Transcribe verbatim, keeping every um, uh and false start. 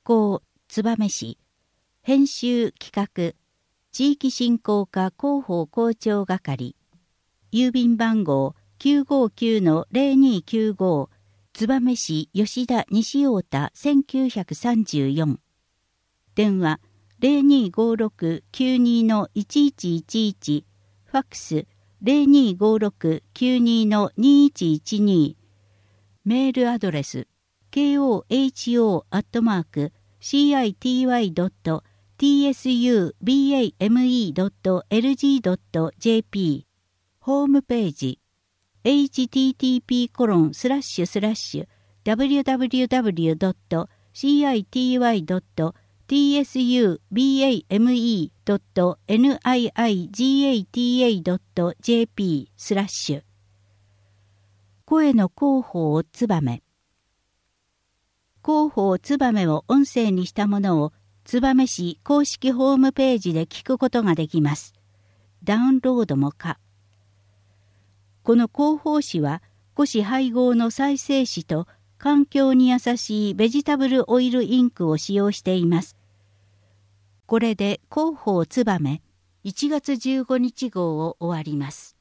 稿燕市、編集企画、地域振興課広報広聴係、郵便番号 きゅうごきゅうのゼロにきゅうご、燕市吉田西太田せんきゅうひゃくさんじゅうよん。電話 ゼロにごろくきゅうにのいちいちいちいち、ファックス ゼロにごろくきゅうにのにいちいちに、メールアドレス ケーオーエイチオー アットマーク シーアイティーワイ ドット ティーエスユービーエーエムイー ドット エルジー ドット ジェーピー、ホームページ エイチティーティーピーコロンスラッシュスラッシュダブリューダブリューダブリュー ドット シーアイティーワイ ドット ティーエスユービーエーエムイー ドット ニイガタ ドット ジェーピー スラッシュ声の広報つばめ、広報つばめを音声にしたものを燕市公式ホームページで聞くことができます。ダウンロードも可。この広報誌は古紙配合の再生紙と環境に優しいベジタブルオイルインクを使用しています。これで広報つばめいちがつじゅうごにち号を終わります。